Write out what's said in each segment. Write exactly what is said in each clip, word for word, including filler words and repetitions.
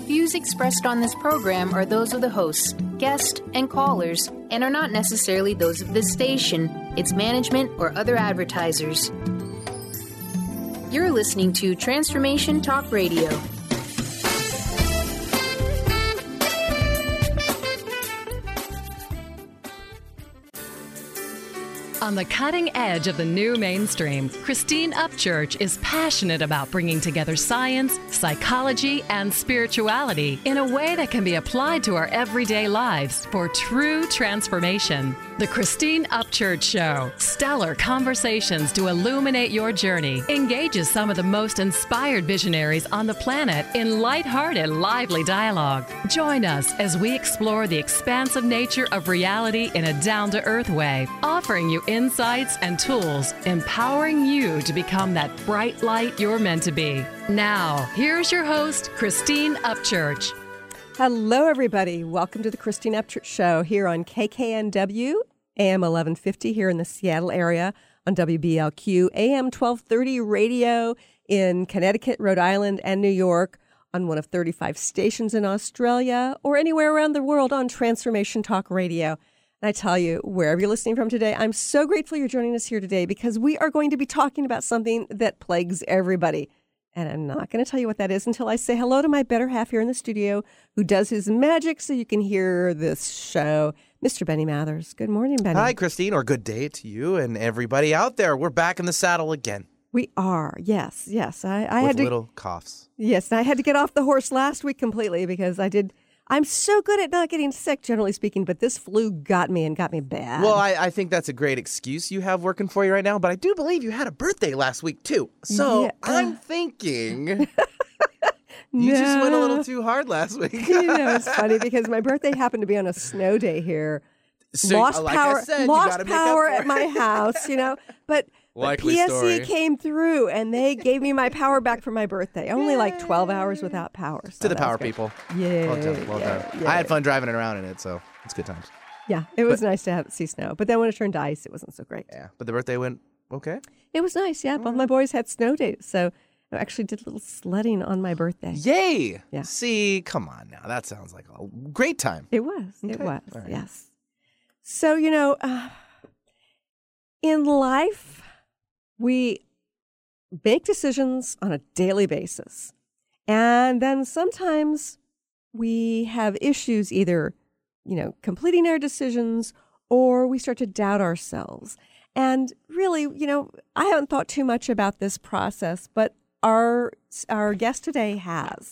Views expressed on this program are those of the hosts, guests, and callers, and are not necessarily those of this station, its management, or other advertisers. You're listening to Transformation Talk Radio. On the cutting edge of the new mainstream, Christine Upchurch is passionate about bringing together science, psychology, and spirituality in a way that can be applied to our everyday lives for true transformation. The Christine Upchurch Show, stellar conversations to illuminate your journey, engages some of the most inspired visionaries on the planet in lighthearted, lively dialogue. Join us as we explore the expansive nature of reality in a down-to-earth way, offering you insights and tools, empowering you to become that bright light you're meant to be. Now, here's your host, Christine Upchurch. Hello, everybody. Welcome to the Christine Upchurch Show here on K K N W, A M eleven fifty here in the Seattle area, on W B L Q, A M twelve thirty radio in Connecticut, Rhode Island, and New York, on one of thirty-five stations in Australia, or anywhere around the world on Transformation Talk Radio. And I tell you, wherever you're listening from today, I'm so grateful you're joining us here today because we are going to be talking about something that plagues everybody. And I'm not going to tell you what that is until I say hello to my better half here in the studio who does his magic so you can hear this show, Mister Benny Mathers. Good morning, Benny. Hi, Christine, or good day to you and everybody out there. We're back in the saddle again. We are, yes, yes. I, I With had to, little coughs. Yes, and I had to get off the horse last week completely because I did... I'm so good at not getting sick, generally speaking, but this flu got me and got me bad. Well, I, I think that's a great excuse you have working for you right now, but I do believe you had a birthday last week, too. So Yeah. I'm thinking you No. just went a little too hard last week. You know, it's funny because my birthday happened to be on a snow day here. So, lost like power, I said, you lost gotta make up power for at it. my house, you know. But, but Likely P S E story. came through and they gave me my power back for my birthday. Only like twelve hours without power. So To the that was power good. people. Yeah, Well done, well yeah, done. yeah. I had fun driving it around in it, so it's good times. Yeah, it was nice to have see snow. But then when it turned to ice, it wasn't so great. Yeah, but the birthday went okay. It was nice, yeah. Both my boys had snow days, so I actually did a little sledding on my birthday. Yay! Yeah. See, come on now. That sounds like a great time. It was. It Okay. was. All right. Yes. So, you know, uh, in life, we make decisions on a daily basis. And then sometimes we have issues either, you know, completing our decisions or we start to doubt ourselves. And really, you know, I haven't thought too much about this process, but our our guest today has.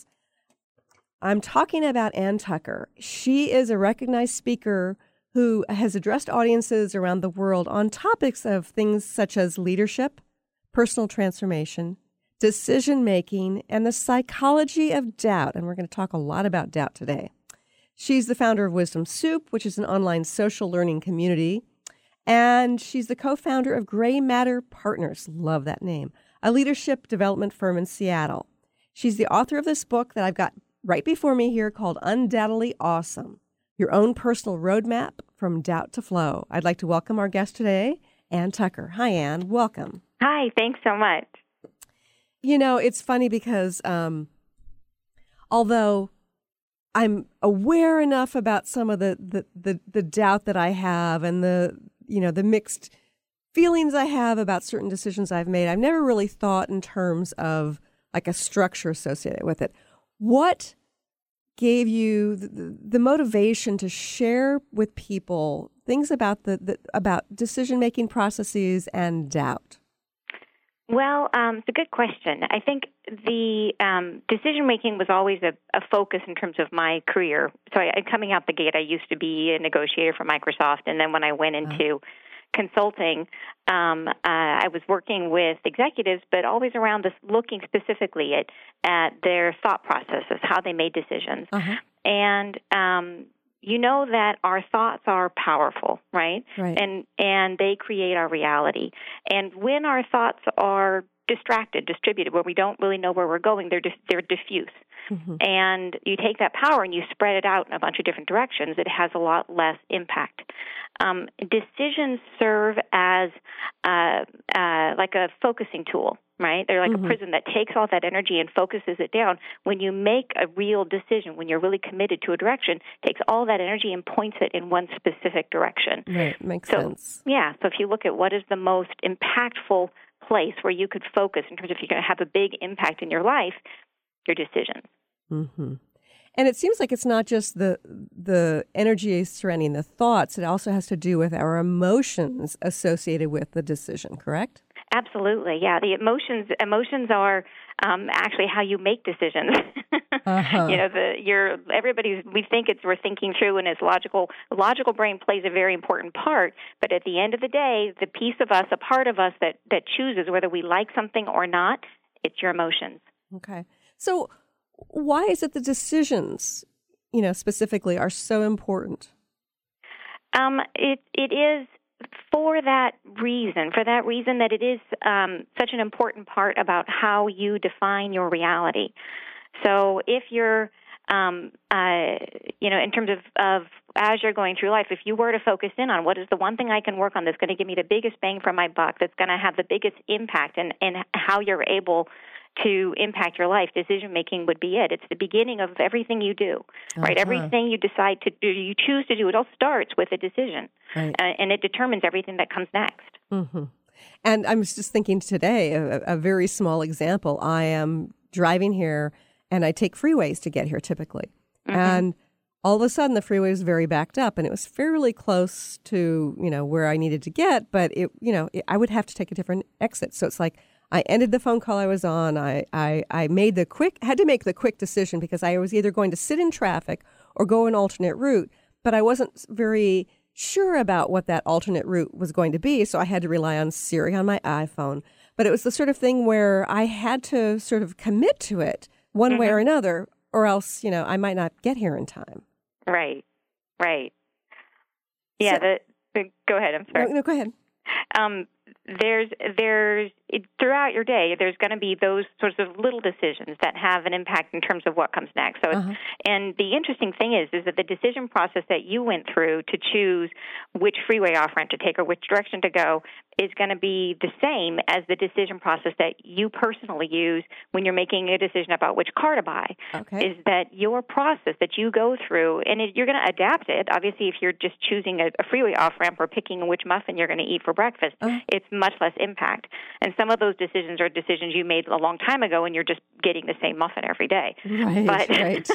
I'm talking about Ann Tucker. She is a recognized speaker who has addressed audiences around the world on topics of things such as leadership, personal transformation, decision-making, and the psychology of doubt. And we're going to talk a lot about doubt today. She's the founder of Wisdom Soup, which is an online social learning community. And she's the co-founder of Gray Matter Partners. Love that name. A leadership development firm in Seattle. She's the author of this book that I've got right before me here called Undoubtedly Awesome, Your Own Personal Roadmap from Doubt to Flow. I'd like to welcome our guest today, Ann Tucker. Hi, Ann. Welcome. Hi. Thanks so much. You know, it's funny because um, although I'm aware enough about some of the, the, the, the doubt that I have and the, you know, the mixed feelings I have about certain decisions I've made, I've never really thought in terms of like a structure associated with it. What gave you the, the motivation to share with people things about the, the about decision-making processes and doubt? Well, um, it's a good question. I think the um, decision-making was always a, a focus in terms of my career. So I, coming out the gate, I used to be a negotiator for Microsoft, and then when I went into uh-huh. consulting, um, uh, I was working with executives, but always around this, looking specifically at, at their thought processes, how they made decisions. Uh-huh. And um, you know that our thoughts are powerful, right? Right. And and they create our reality. And when our thoughts are distracted, distributed, where we don't really know where we're going. They're dis- they're diffuse. Mm-hmm. And you take that power and you spread it out in a bunch of different directions. It has a lot less impact. Um, decisions serve as uh, uh, like a focusing tool, right? They're like mm-hmm. a prism that takes all that energy and focuses it down. When you make a real decision, when you're really committed to a direction, takes all that energy and points it in one specific direction. Right, makes so, sense. Yeah, so if you look at what is the most impactful place where you could focus in terms of if you're going to have a big impact in your life, your decisions. Mm-hmm. And it seems like it's not just the the energy surrounding the thoughts. It also has to do with our emotions associated with the decision, correct? Absolutely, yeah. The emotions emotions are um, actually how you make decisions. uh-huh. You know, the you're everybody's. We think it's we're thinking through, and it's logical. The logical brain plays a very important part. But at the end of the day, the piece of us, a part of us that that chooses whether we like something or not, it's your emotions. Okay, so. Why is it the decisions, you know, specifically are so important? Um, it it is for that reason, for that reason that it is um, such an important part about how you define your reality. So if you're, um, uh, you know, in terms of, of as you're going through life, if you were to focus in on what is the one thing I can work on that's going to give me the biggest bang for my buck, that's going to have the biggest impact in, in how you're able to impact your life, decision-making would be it. It's the beginning of everything you do, right? Uh-huh. Everything you decide to do, you choose to do, it all starts with a decision, right. uh, and it determines everything that comes next. Mm-hmm. And I was just thinking today, a, a very small example. I am driving here, and I take freeways to get here typically. Mm-hmm. And all of a sudden, the freeway was very backed up, and it was fairly close to, you know, where I needed to get, but it, you know, it, I would have to take a different exit. So it's like, I ended the phone call I was on. I, I, I made the quick, had to make the quick decision because I was either going to sit in traffic or go an alternate route, but I wasn't very sure about what that alternate route was going to be. So I had to rely on Siri on my iPhone. But it was the sort of thing where I had to sort of commit to it one mm-hmm. way or another, or else, you know, I might not get here in time. Right, right. Yeah, so, the, the, go ahead. I'm sorry. No, no go ahead. Um, there's there's it, throughout your day, there's going to be those sorts of little decisions that have an impact in terms of what comes next. So, uh-huh. and the interesting thing is, is that the decision process that you went through to choose which freeway off ramp to take or which direction to go is going to be the same as the decision process that you personally use when you're making a decision about which car to buy. Okay. Is that your process that you go through, and it, you're going to adapt it. Obviously, if you're just choosing a, a freeway off ramp or picking which muffin you're going to eat for breakfast, uh-huh. it's much less impact. And some of those decisions are decisions you made a long time ago, and you're just getting the same muffin every day. Right, but, right.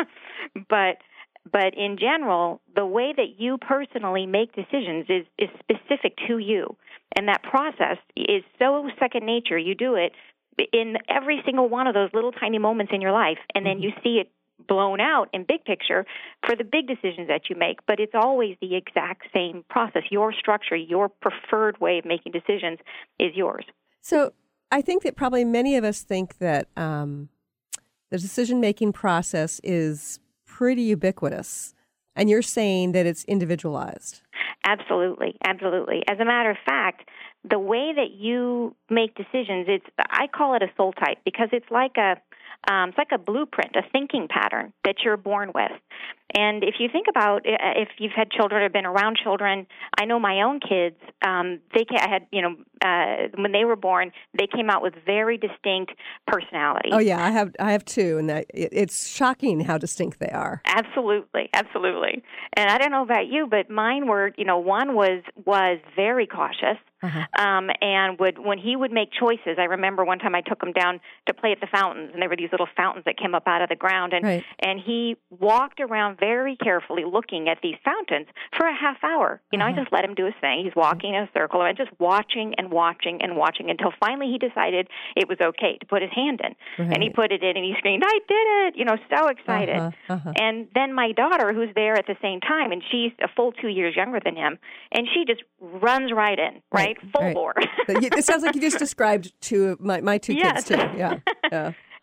but but in general, the way that you personally make decisions is, is specific to you. And that process is so second nature. You do it in every single one of those little tiny moments in your life, and then mm-hmm. you see it blown out in big picture for the big decisions that you make. But it's always the exact same process. Your structure, your preferred way of making decisions is yours. So I think that probably many of us think that um, the decision-making process is pretty ubiquitous, and you're saying that it's individualized. Absolutely, absolutely. As a matter of fact, the way that you make decisions, it's I call it a soul type because it's like a Um, it's like a blueprint, a thinking pattern that you're born with. And if you think about, if you've had children or been around children, I know my own kids, um, they I had, you know, uh, when they were born, they came out with very distinct personalities. Oh yeah, I have, I have two, and that, it, it's shocking how distinct they are. Absolutely, absolutely. And I don't know about you, but mine were, you know, one was was very cautious. Uh-huh. Um, and would when he would make choices, I remember one time I took him down to play at the fountains, and there were these little fountains that came up out of the ground, and right. and he walked around very carefully looking at these fountains for a half hour. You know, uh-huh. I just let him do his thing. He's walking in a circle and just watching and watching and watching until finally he decided it was okay to put his hand in. Right. And he put it in, and he screamed, "I did it!" You know, so excited. Uh-huh. Uh-huh. And then my daughter, who's there at the same time, and she's a full two years younger than him, and she just runs right in, right? right. Full right. bore. It sounds like you just described two of my, my two yes. kids, too. Yeah. yeah.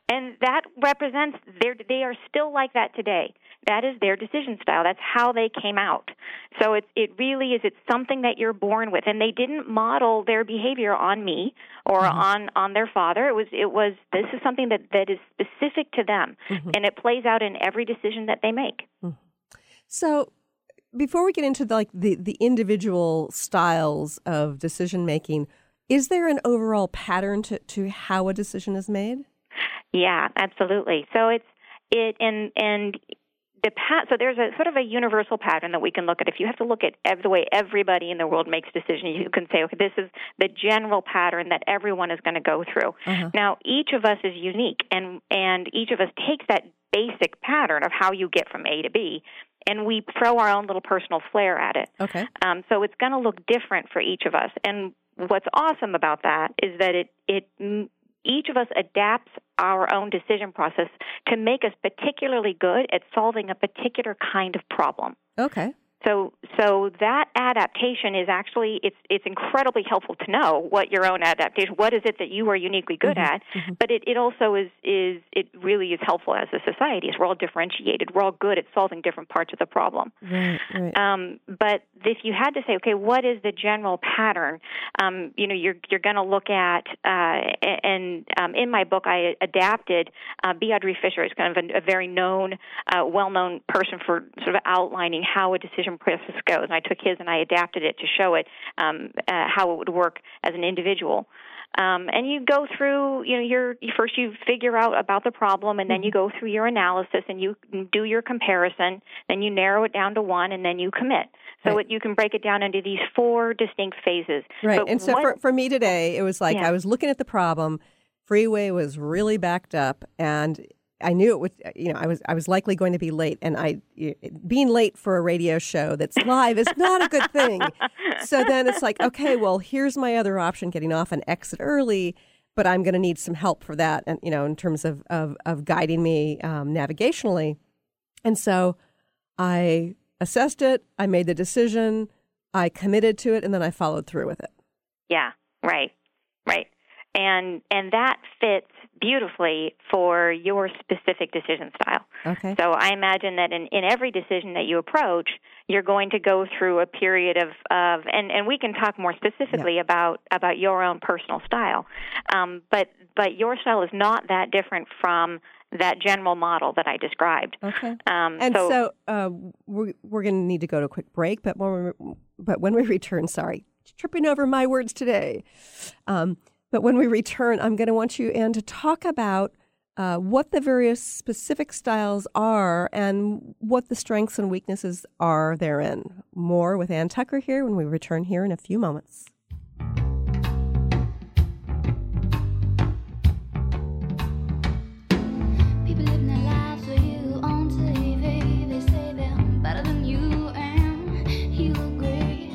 And that represents their, they are still like that today. That is their decision style. That's how they came out. So it's, it really is, it's something that you're born with. And they didn't model their behavior on me or mm-hmm. on, on their father. It was, it was, this is something that, that is specific to them. Mm-hmm. And it plays out in every decision that they make. Mm-hmm. So before we get into the, like the, the individual styles of decision making, is there an overall pattern to, to how a decision is made? Yeah, absolutely. So it's it and and the pat. So there's a sort of a universal pattern that we can look at. If you have to look at ev- the way everybody in the world makes decisions, you can say, okay, this is the general pattern that everyone is going to go through. Uh-huh. Now, each of us is unique, and and each of us takes that basic pattern of how you get from A to B, and we throw our own little personal flair at it. Okay. Um, so it's going to look different for each of us. And what's awesome about that is that it it each of us adapts our own decision process to make us particularly good at solving a particular kind of problem. Okay. So so that adaptation is actually, it's it's incredibly helpful to know what your own adaptation, what is it that you are uniquely good mm-hmm. at, mm-hmm. but it, it also is, is, it really is helpful as a society, as we're all differentiated. We're all good at solving different parts of the problem. Right, right. Um, but if you had to say, okay, what is the general pattern, um, you know, you're you're going to look at, uh, and um, in my book I adapted uh, B. Audrey Fisher is kind of a, a very known, uh, well-known person for sort of outlining how a decision process goes, and I took his and I adapted it to show it um, uh, how it would work as an individual. Um, and you go through, you know, your you first you figure out about the problem, and then you go through your analysis, and you do your comparison. Then you narrow it down to one, and then you commit. So right. it, you can break it down into these four distinct phases. Right. But and so what, for, for me today, it was like yeah. I was looking at the problem. Freeway was really backed up, and I knew it would, you know, I was I was likely going to be late, and I being late for a radio show that's live is not a good thing. So then it's like, okay, well, here's my other option, getting off and exit early, but I'm going to need some help for that, and you know, in terms of of, of guiding me um, navigationally. And so I assessed it, I made the decision, I committed to it, and then I followed through with it. Yeah, right, right. And and that fits beautifully for your specific decision style. Okay. So I imagine that in, in every decision that you approach, you're going to go through a period of, of and, and we can talk more specifically yeah. about, about your own personal style. Um, but but your style is not that different from that general model that I described. Okay. Um, and so, so uh, we're, we're going to need to go to a quick break, but when we, but when we return, sorry, tripping over my words today. Um, But when we return, I'm going to want you, Ann, to talk about uh, what the various specific styles are and what the strengths and weaknesses are therein. More with Ann Tucker here when we return here in a few moments. People living their lives with you on T V. They say they're better than you and you agree.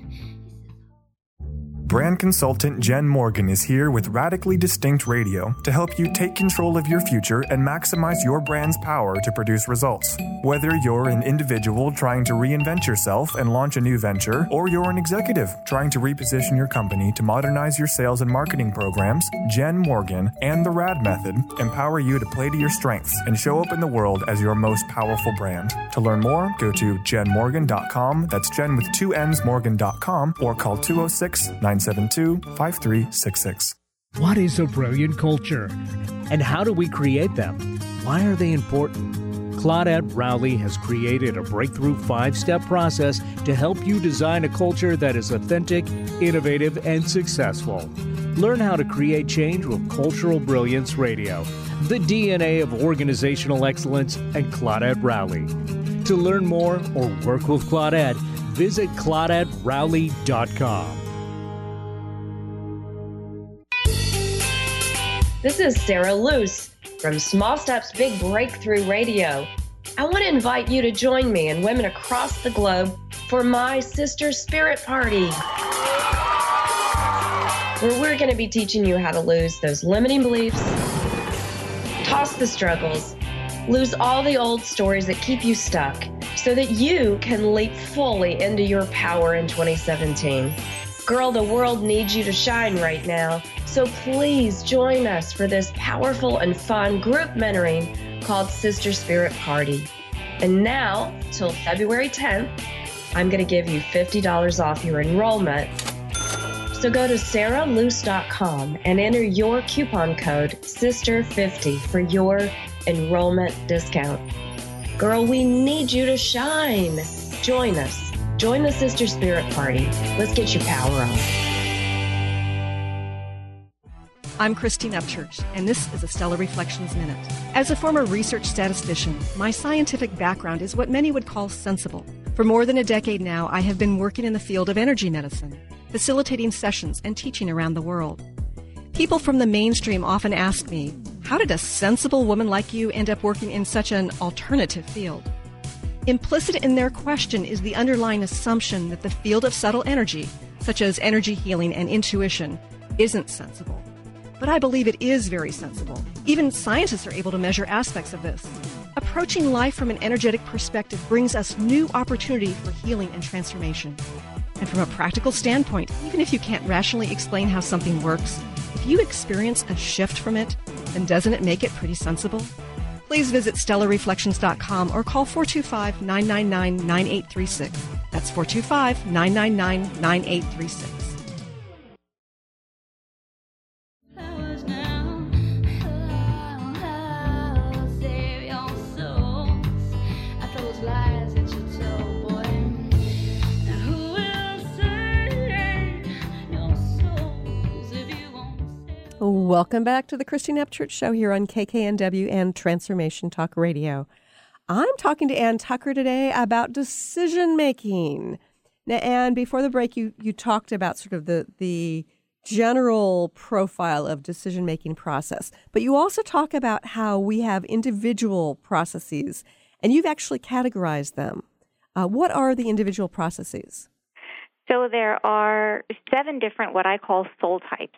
Brand consultant Jen Morgan is here with Radically Distinct Radio to help you take control of your future and maximize your brand's power to produce results. Whether you're an individual trying to reinvent yourself and launch a new venture, or you're an executive trying to reposition your company to modernize your sales and marketing programs, Jen Morgan and the RAD Method empower you to play to your strengths and show up in the world as your most powerful brand. To learn more, go to jen morgan dot com, that's Jen with two N's, morgan dot com, or call two oh six, nine seven two, five three six six. What is a brilliant culture? And how do we create them? Why are they important? Claudette Rowley has created a breakthrough five-step process to help you design a culture that is authentic, innovative, and successful. Learn how to create change with Cultural Brilliance Radio, the D N A of organizational excellence, and Claudette Rowley. To learn more or work with Claudette, visit claudette rowley dot com. This is Sarah Luce from Small Steps Big Breakthrough Radio. I want to invite you to join me and women across the globe for my Sister Spirit Party, where we're going to be teaching you how to lose those limiting beliefs, toss the struggles, lose all the old stories that keep you stuck so that you can leap fully into your power in twenty seventeen. Girl, the world needs you to shine right now. So please join us for this powerful and fun group mentoring called Sister Spirit Party. And now, till February tenth, I'm going to give you fifty dollars off your enrollment. So go to sarah luce dot com and enter your coupon code sister fifty for your enrollment discount. Girl, we need you to shine. Join us. Join the Sister Spirit Party. Let's get your power on. I'm Christine Upchurch, and this is a Stellar Reflections Minute. As a former research statistician, my scientific background is what many would call sensible. For more than a decade now, I have been working in the field of energy medicine, facilitating sessions and teaching around the world. People from the mainstream often ask me, how did a sensible woman like you end up working in such an alternative field? Implicit in their question is the underlying assumption that the field of subtle energy, such as energy healing and intuition, isn't sensible. But I believe it is very sensible. Even scientists are able to measure aspects of this. Approaching life from an energetic perspective brings us new opportunity for healing and transformation. And from a practical standpoint, even if you can't rationally explain how something works, if you experience a shift from it, then doesn't it make it pretty sensible? Please visit stellar reflections dot com or call four two five, nine nine nine, nine eight three six. That's four two five, nine nine nine, nine eight three six. Welcome back to the Christine Upchurch Show here on K K N W and Transformation Talk Radio. I'm talking to Ann Tucker today about decision making. Now, Ann, before the break, you you talked about sort of the the general profile of decision making process, but you also talk about how we have individual processes, and you've actually categorized them. Uh, what are the individual processes? So there are seven different what I call soul types.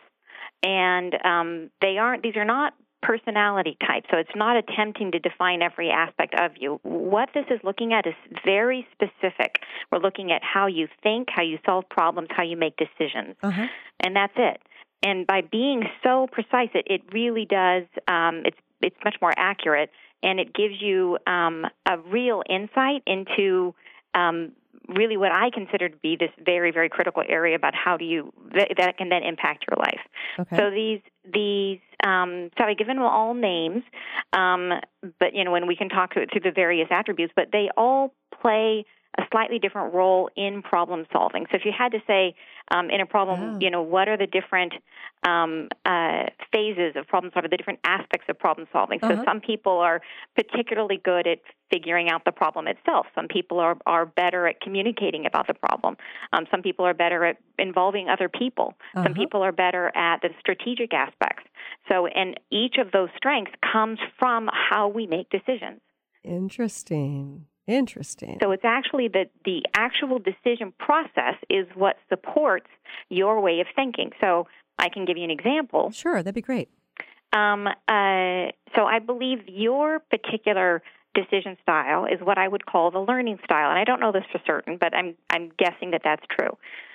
And um, they aren't; these are not personality types, so it's not attempting to define every aspect of you. What this is looking at is very specific. We're looking at how you think, how you solve problems, how you make decisions, uh-huh. and that's it. And by being so precise, it, it really does, um, it's, it's much more accurate, and it gives you um, a real insight into um really what I consider to be this very, very critical area about how do you, that, that can then impact your life. Okay. So these, these, um, so I've given them all names, um, but, you know, when we can talk to, to the various attributes, but they all play a slightly different role in problem solving. So if you had to say um, in a problem, oh. you know, what are the different um, uh, phases of problem solving, the different aspects of problem solving? Uh-huh. So some people are particularly good at figuring out the problem itself. Some people are, are better at communicating about the problem. Um, some people are better at involving other people. Uh-huh. Some people are better at the strategic aspects. So, and each of those strengths comes from how we make decisions. Interesting. Interesting. So it's actually the, the actual decision process is what supports your way of thinking. So I can give you an example. Sure, that'd be great. Um, uh, so I believe your particular decision style is what I would call the learning style. And I don't know this for certain, but I'm I'm guessing that that's true.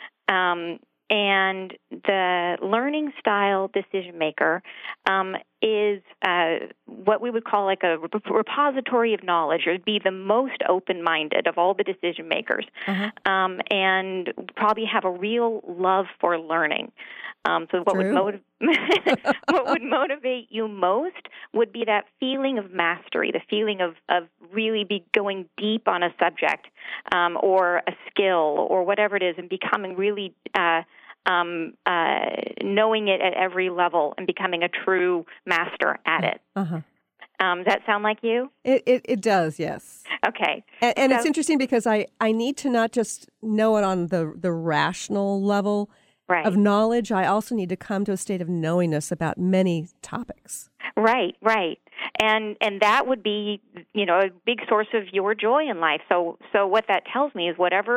Um, and the learning style decision maker um, is uh, what we would call like a repository of knowledge, or be the most open-minded of all the decision makers, uh-huh. um, and probably have a real love for learning. Um, so what True. would motiv- what would motivate you most would be that feeling of mastery, the feeling of, of really be going deep on a subject um, or a skill or whatever it is, and becoming really uh, um, uh, knowing it at every level and becoming a true master at it. Uh-huh. Um, does that sound like you? It it, it does, yes. Okay. And, and so, it's interesting because I, I need to not just know it on the, the rational level right. of knowledge. I also need to come to a state of knowingness about many topics. Right, right. And and that would be, you know, a big source of your joy in life. So so what that tells me is whatever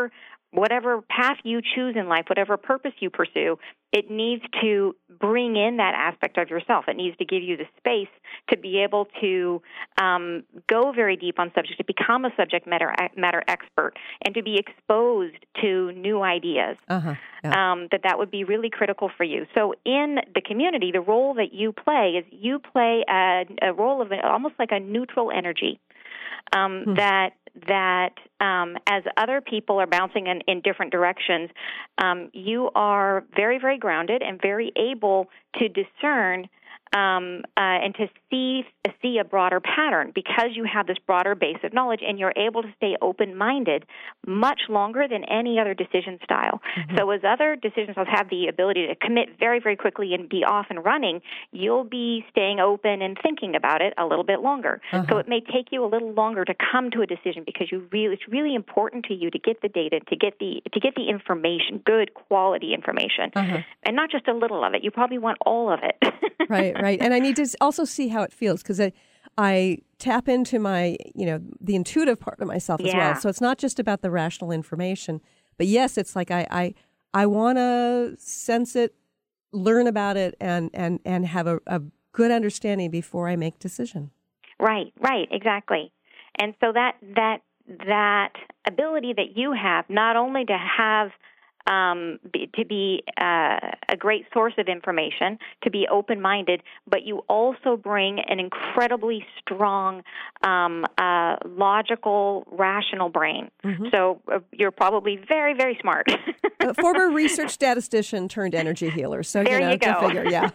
whatever path you choose in life, whatever purpose you pursue, it needs to bring in that aspect of yourself. It needs to give you the space to be able to um, go very deep on subjects, to become a subject matter matter expert, and to be exposed to new ideas. Uh-huh. Yeah. Um, that that would be really critical for you. So in the community, the role that you play is you play a, a role of almost like a neutral energy. Um, hmm. That that um, as other people are bouncing in, in different directions, um, you are very, very grounded and very able to discern um, uh, and to see see a broader pattern because you have this broader base of knowledge, and you're able to stay open-minded much longer than any other decision style. Mm-hmm. So as other decision styles have the ability to commit very, very quickly and be off and running, you'll be staying open and thinking about it a little bit longer. Uh-huh. So it may take you a little longer to come to a decision because you really it's really important to you to get the data, to get the to get the information, good quality information, uh-huh. and not just a little of it. You probably want all of it. Right, right. And I need to also see how it feels because I, I tap into my, you know, the intuitive part of myself as yeah. well. So it's not just about the rational information, but yes, it's like I, I, I want to sense it, learn about it, and, and, and have a, a good understanding before I make decision. Right, right, exactly. And so that that that ability that you have, not only to have Um, be, to be uh, a great source of information, to be open-minded, but you also bring an incredibly strong, um, uh, logical, rational brain. Mm-hmm. So uh, you're probably very, very smart. A former research statistician turned energy healer. So there you know, you go. to figure, yeah.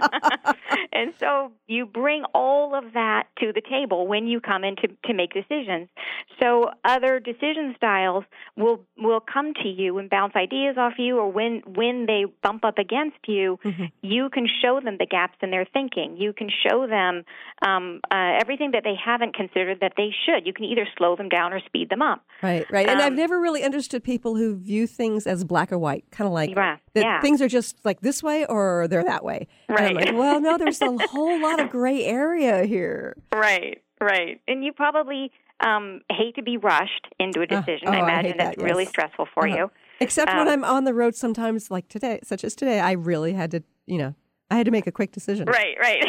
And so you bring all of that to the table when you come in to, to make decisions. So other decision styles will will come to you and bounce ideas off you, or when, when they bump up against you, mm-hmm. you can show them the gaps in their thinking. You can show them um, uh, everything that they haven't considered that they should. You can either slow them down or speed them up. Right, right. And um, I've never really understood people who view things as black or white, kind of like yeah, that yeah. things are just like this way or they're that way. Right. And I'm like, well, no, there's a whole lot of gray area here. Right, right. And you probably um, hate to be rushed into a decision. Uh, oh, I imagine I hate that's that, really yes. stressful for uh-huh. you. Except um, when I'm on the road sometimes, like today, such as today, I really had to, you know, I had to make a quick decision. Right, right.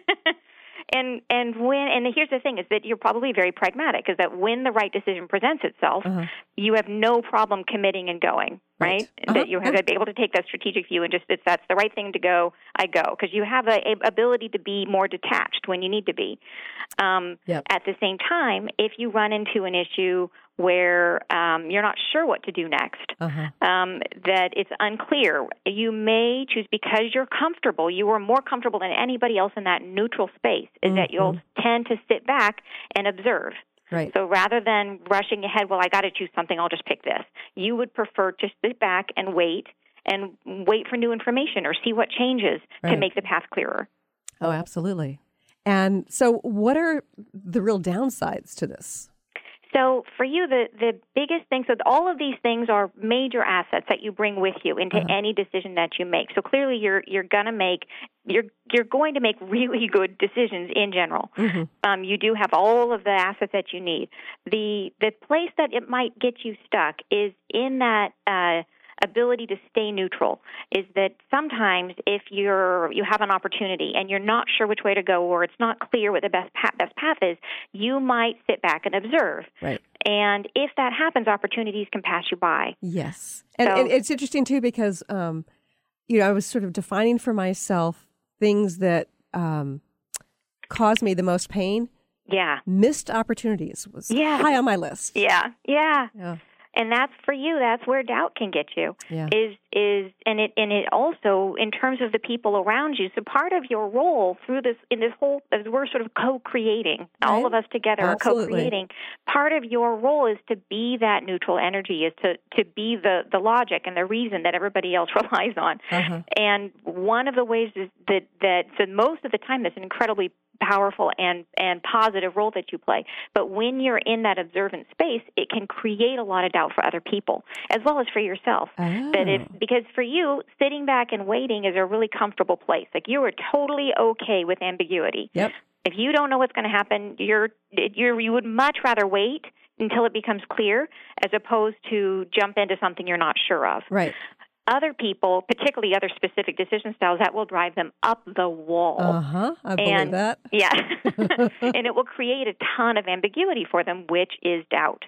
And and when and here's the thing is that you're probably very pragmatic, is that when the right decision presents itself, uh-huh. you have no problem committing and going, right? right? Uh-huh. That you have to be able to take that strategic view and just, it's that's the right thing to go, I go. Because you have a, a ability to be more detached when you need to be. Um, yep. At the same time, if you run into an issue where um, you're not sure what to do next, uh-huh. um, that it's unclear, you may choose, because you're comfortable, you are more comfortable than anybody else in that neutral space, is mm-hmm. that you'll tend to sit back and observe. Right. So rather than rushing ahead, well, I got to choose something, I'll just pick this. You would prefer to sit back and wait and wait for new information or see what changes right. to make the path clearer. Oh, absolutely. And so what are the real downsides to this? So for you, the, the biggest thing, so all of these things are major assets that you bring with you into uh-huh. any decision that you make. So clearly you're you're going to make, you're you're going to make really good decisions in general. Mm-hmm. Um, you do have all of the assets that you need. The the place that it might get you stuck is in that uh, ability to stay neutral, is that sometimes if you're you have an opportunity and you're not sure which way to go, or it's not clear what the best path, best path is, you might sit back and observe. Right. And if that happens, opportunities can pass you by. Yes. And, so, and it's interesting, too, because, um, you know, I was sort of defining for myself things that um, caused me the most pain. Yeah. Missed opportunities was yeah. high on my list. Yeah. Yeah. Yeah. And that's for you. That's where doubt can get you. Yeah. Is is and it and it also in terms of the people around you. So part of your role through this in this whole, as we're sort of co-creating, right. all of us together Absolutely. are co-creating. Part of your role is to be that neutral energy, is to to be the the logic and the reason that everybody else relies on. Uh-huh. And one of the ways is that that so most of the time that's an incredibly powerful and, and positive role that you play. But when you're in that observant space, it can create a lot of doubt for other people, as well as for yourself. Oh. That if, because for you, sitting back and waiting is a really comfortable place. Like you are totally okay with ambiguity. Yep. If you don't know what's going to happen, you're, you're, you would much rather wait until it becomes clear as opposed to jump into something you're not sure of. Right. Other people, particularly other specific decision styles, that will drive them up the wall. Uh-huh. I believe and, that. Yeah. And it will create a ton of ambiguity for them, which is doubt.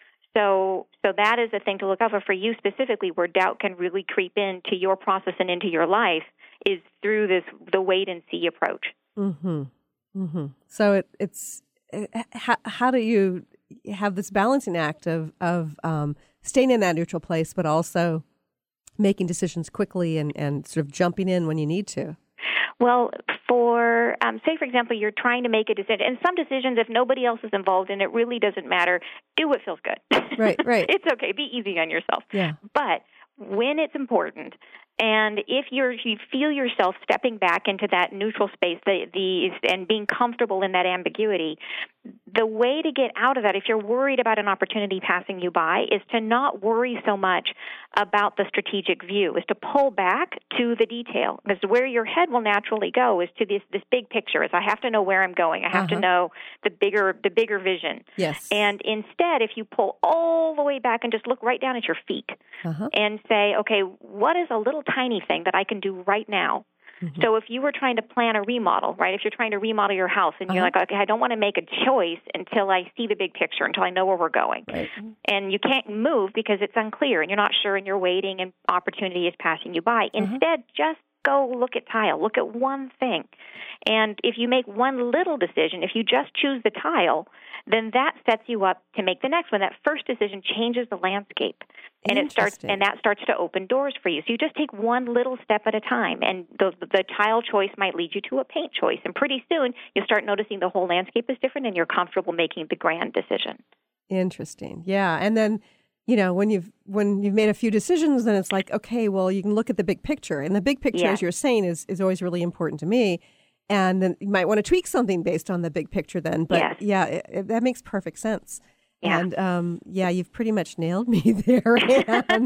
So so that is a thing to look out for. For you specifically, where doubt can really creep into your process and into your life is through this the wait-and-see approach. Mm-hmm. Mm-hmm. So it, it's how, how do you have this balancing act of, of um, staying in that neutral place, but also making decisions quickly and, and sort of jumping in when you need to? Well, for, um, say, for example, you're trying to make a decision, and some decisions, if nobody else is involved and it really doesn't matter, do what feels good. Right, right. It's okay. Be easy on yourself. Yeah. But when it's important, and if you're, you feel yourself stepping back into that neutral space the, the, and being comfortable in that ambiguity, the way to get out of that, if you're worried about an opportunity passing you by, is to not worry so much about the strategic view, is to pull back to the detail. Because where your head will naturally go is to this, this big picture, is I have to know where I'm going. I have uh-huh. to know the bigger the bigger vision. Yes. And instead, if you pull all the way back and just look right down at your feet uh-huh. and say, okay, what is a little tiny thing that I can do right now? Mm-hmm. So if you were trying to plan a remodel, right, if you're trying to remodel your house and uh-huh. you're like, okay, I don't want to make a choice until I see the big picture, until I know where we're going. Right. And you can't move because it's unclear and you're not sure and you're waiting and opportunity is passing you by. Uh-huh. Instead, just go look at tile. Look at one thing. And if you make one little decision, if you just choose the tile, then that sets you up to make the next one. That first decision changes the landscape. And it starts, and that starts to open doors for you. So you just take one little step at a time, and the, the tile choice might lead you to a paint choice. And pretty soon, you'll start noticing the whole landscape is different, and you're comfortable making the grand decision. Interesting, yeah. And then, you know, when you've when you've made a few decisions, then it's like, okay, well, you can look at the big picture, and the big picture, yes. as you're saying, is is always really important to me. And then you might want to tweak something based on the big picture. Then, but yes. yeah, it, it, that makes perfect sense. Yeah. And, um, yeah, you've pretty much nailed me there, Ann.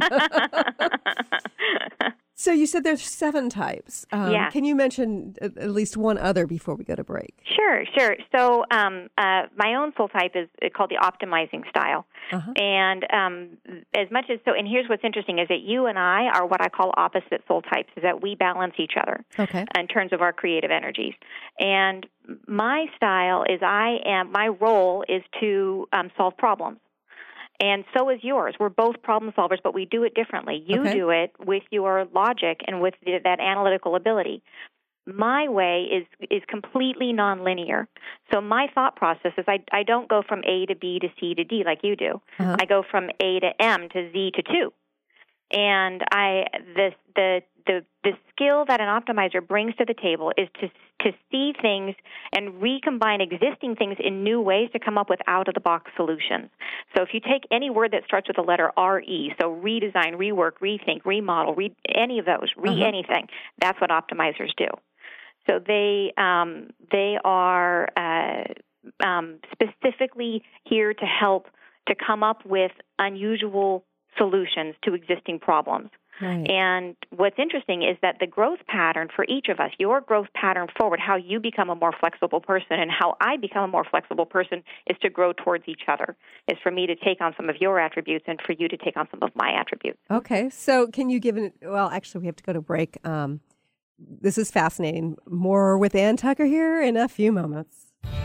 So you said there's seven types. Um, yeah. Can you mention at, at least one other before we go to break? Sure, sure. So um, uh, my own soul type is called the optimizing style. Uh-huh. And um, as much as so, and here's what's interesting is that you and I are what I call opposite soul types, is that we balance each other okay. in terms of our creative energies. And my style is I am, my role is to um, solve problems. And so is yours. We're both problem solvers, but we do it differently. You okay. do it with your logic and with the, that analytical ability. My way is is completely nonlinear. So my thought process is I, I don't go from A to B to C to D like you do. Uh-huh. I go from A to M to Z to two. And I the the the the skill that an optimizer brings to the table is to to see things and recombine existing things in new ways to come up with out-of-the-box solutions. So if you take any word that starts with the letter R E, so redesign, rework, rethink, remodel, re, any of those, re uh-huh. anything, that's what optimizers do. So they um, they are uh, um, specifically here to help to come up with unusual solutions to existing problems. Right. And what's interesting is that the growth pattern for each of us, your growth pattern forward, how you become a more flexible person and how I become a more flexible person is to grow towards each other, is for me to take on some of your attributes and for you to take on some of my attributes. Okay. So can you give an, well, actually, we have to go to break. Um, this is fascinating. More with Ann Tucker here in a few moments.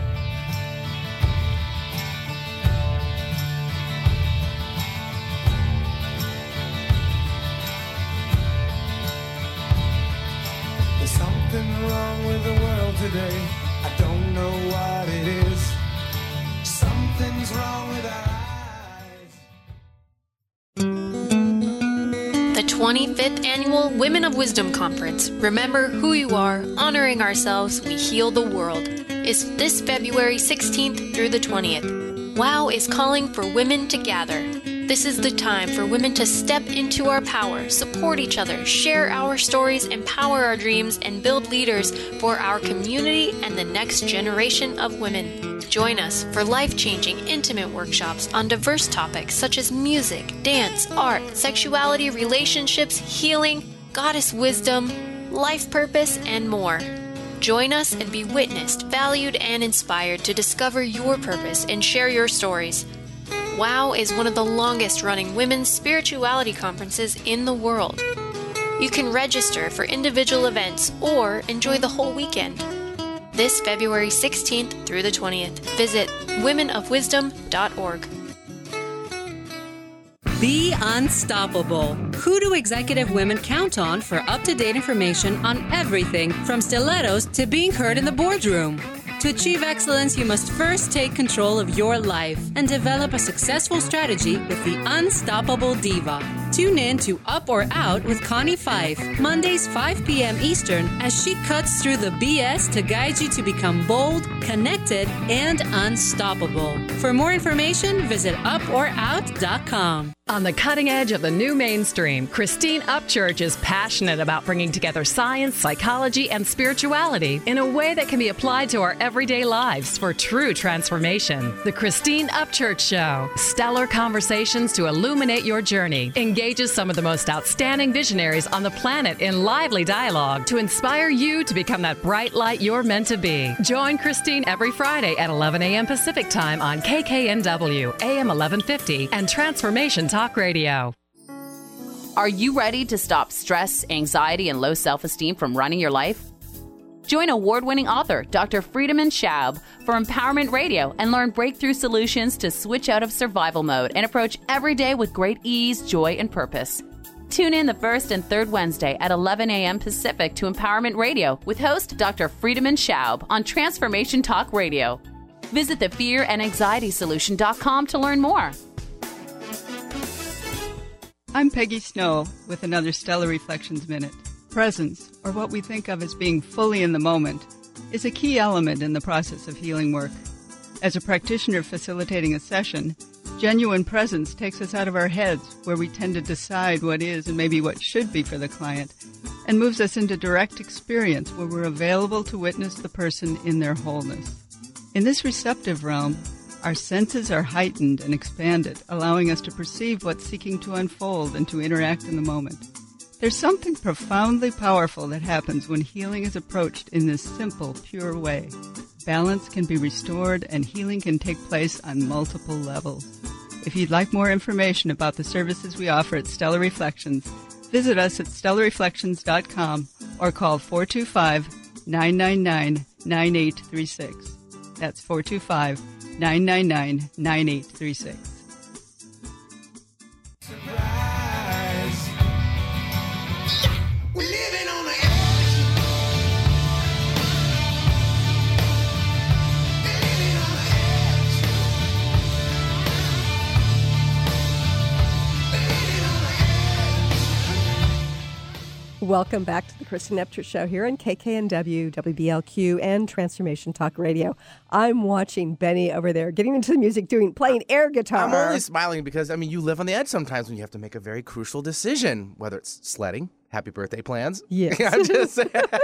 There's something wrong with the world today. I don't know what it is. Something's wrong with our eyes. The twenty-fifth Annual Women of Wisdom Conference, Remember Who You Are, Honoring Ourselves, We Heal the World, is this February sixteenth through the twentieth. WOW is calling for women to gather. This is the time for women to step into our power, support each other, share our stories, empower our dreams, and build leaders for our community and the next generation of women. Join us for life-changing, intimate workshops on diverse topics such as music, dance, art, sexuality, relationships, healing, goddess wisdom, life purpose, and more. Join us and be witnessed, valued, and inspired to discover your purpose and share your stories. WOW is one of the longest-running women's spirituality conferences in the world. You can register for individual events or enjoy the whole weekend. This February sixteenth through the twentieth, visit women of wisdom dot org. Be unstoppable. Who do executive women count on for up-to-date information on everything from stilettos to being heard in the boardroom? To achieve excellence, you must first take control of your life and develop a successful strategy with the Unstoppable Diva. Tune in to Up or Out with Connie Fife, Mondays five p.m. Eastern, as she cuts through the B S to guide you to become bold, connected, and unstoppable. For more information, visit up or out dot com. On the cutting edge of the new mainstream, Christine Upchurch is passionate about bringing together science, psychology, and spirituality in a way that can be applied to our everyday lives for true transformation. The Christine Upchurch Show, stellar conversations to illuminate your journey, engages some of the most outstanding visionaries on the planet in lively dialogue to inspire you to become that bright light you're meant to be. Join Christine every Friday at eleven a.m. Pacific Time on K K N W, A M eleven fifty, and Transformation Talk Radio. Are you ready to stop stress, anxiety, and low self-esteem from running your life? Join award-winning author Doctor Friedemann Schaub for Empowerment Radio and learn breakthrough solutions to switch out of survival mode and approach every day with great ease, joy, and purpose. Tune in the first and third Wednesday at eleven a.m. Pacific to Empowerment Radio with host Doctor Friedemann Schaub on Transformation Talk Radio. Visit the fear and anxiety solution dot com to learn more. I'm Peggy Snow with another Stellar Reflections Minute. Presence, or what we think of as being fully in the moment, is a key element in the process of healing work. As a practitioner facilitating a session, genuine presence takes us out of our heads, where we tend to decide what is and maybe what should be for the client, and moves us into direct experience where we're available to witness the person in their wholeness. In this receptive realm, our senses are heightened and expanded, allowing us to perceive what's seeking to unfold and to interact in the moment. There's something profoundly powerful that happens when healing is approached in this simple, pure way. Balance can be restored and healing can take place on multiple levels. If you'd like more information about the services we offer at Stellar Reflections, visit us at stellar reflections dot com or call four two five, nine nine nine, nine eight three six. That's four two five, nine nine nine, nine eight three six. Welcome back to the Christine Upchurch Show here on K K N W, W B L Q, and Transformation Talk Radio. I'm watching Benny over there getting into the music, doing playing air guitar. I'm only smiling because, I mean, you live on the edge sometimes when you have to make a very crucial decision, whether it's sledding, happy birthday plans. Yes. I'm just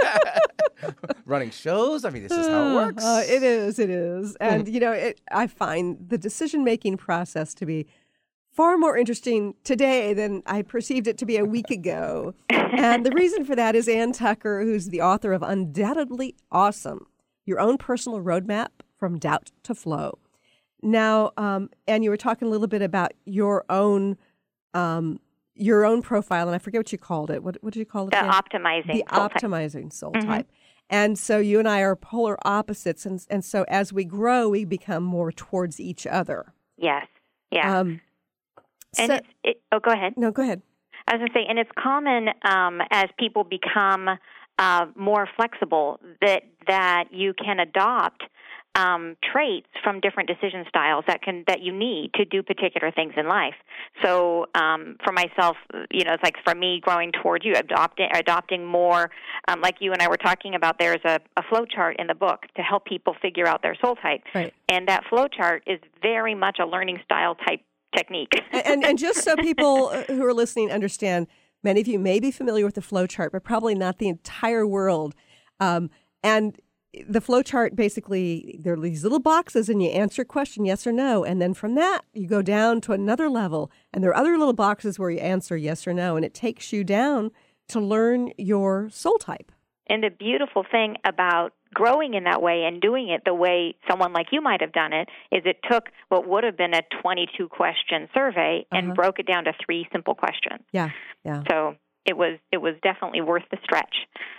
running shows. I mean, this is how it works. Uh, it is, it is. And, you know, it, I find the decision-making process to be far more interesting today than I perceived it to be a week ago. And the reason for that is Ann Tucker, who's the author of Undoubtedly Awesome, Your Own Personal Roadmap from Doubt to Flow. Now, um, Ann, you were talking a little bit about your own um, your own profile, and I forget what you called it. What, what did you call it? The again? optimizing The soul optimizing type. soul Mm-hmm. type. And so you and I are polar opposites, and, and so as we grow, we become more towards each other. Yes. Yeah. Um, and so, it's, it, oh, go ahead. No, go ahead. I was going to say, and it's common um, as people become uh, more flexible that that you can adopt um, traits from different decision styles that can that you need to do particular things in life. So um, for myself, you know, it's like for me growing towards you, adopting adopting more, um, like you and I were talking about. There's a, a flow chart in the book to help people figure out their soul type, right. And that flow chart is very much a learning style type technique. and, and just so people who are listening understand, many of you may be familiar with the flow chart, but probably not the entire world. Um, and the flow chart, basically, there are these little boxes and you answer a question, yes or no. And then from that, you go down to another level. And there are other little boxes where you answer yes or no. And it takes you down to learn your soul type. And the beautiful thing about growing in that way and doing it the way someone like you might have done it is it took what would have been a twenty-two question survey and Uh-huh. broke it down to three simple questions. Yeah, yeah. So it was it was definitely worth the stretch.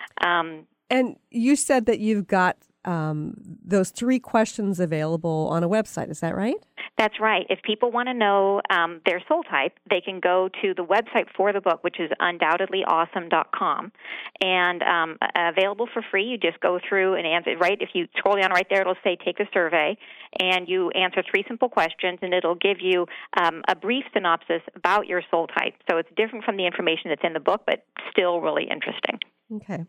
Um, And you said that you've got um, those three questions available on a website. Is that right? That's right. If people want to know um, their soul type, they can go to the website for the book, which is undoubtedly awesome dot com, and um, available for free. You just go through and answer. Right, if you scroll down right there, it'll say take a survey, and you answer three simple questions, and it'll give you um, a brief synopsis about your soul type. So it's different from the information that's in the book, but still really interesting. Okay.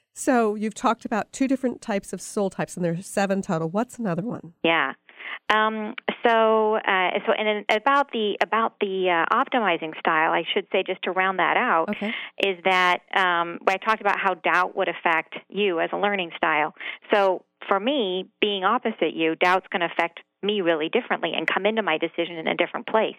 So you've talked about two different types of soul types, and there's seven total. What's another one? Yeah. Um, so, uh, so, and then about the about the uh, optimizing style, I should say, just to round that out, Okay. is that um, I talked about how doubt would affect you as a learning style. So, for me, being opposite you, doubt's going to affect me really differently and come into my decision in a different place.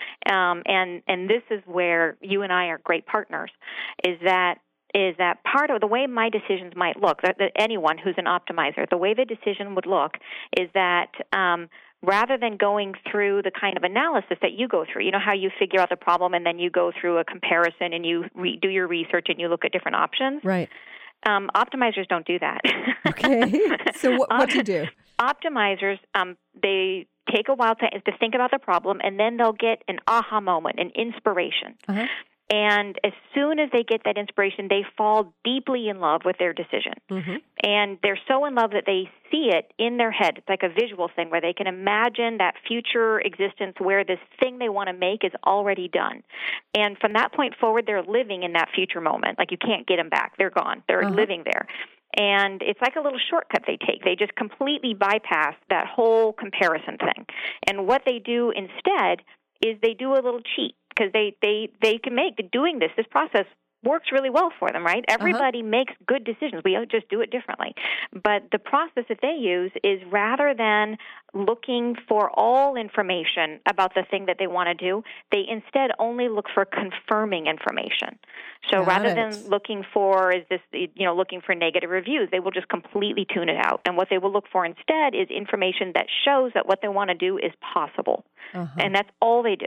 Um, and and this is where you and I are great partners. Is that is that part of the way my decisions might look, that, that anyone who's an optimizer, the way the decision would look is that um, rather than going through the kind of analysis that you go through, you know how you figure out the problem and then you go through a comparison and you re- do your research and you look at different options? Right. Um, optimizers don't do that. Okay. So what, what do you do? Optimizers, um, they take a while to, to think about the problem, and then they'll get an aha moment, an inspiration. Uh-huh. And as soon as they get that inspiration, they fall deeply in love with their decision. Mm-hmm. And they're so in love that they see it in their head. It's like a visual thing where they can imagine that future existence where this thing they want to make is already done. And from that point forward, they're living in that future moment. Like you can't get them back. They're gone. They're Uh-huh. living there. And it's like a little shortcut they take. They just completely bypass that whole comparison thing. And what they do instead is they do a little cheat. Because they, they, they can make doing this, this process works really well for them, right? Everybody uh-huh. makes good decisions. We just do it differently. But the process that they use is rather than looking for all information about the thing that they want to do, they instead only look for confirming information. So Got rather it. than looking for, is this, you know, looking for negative reviews, they will just completely tune it out. And what they will look for instead is information that shows that what they want to do is possible. Uh-huh. And that's all they do.